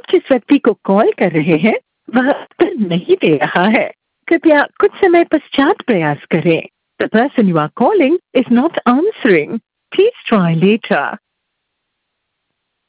जिस व्यक्ति को कॉल कर रहे हैं वह उत्तर नहीं दे रहा है। कृपया कुछ समय पश्चात प्रयास करें। The person you are calling is not answering. Please try later.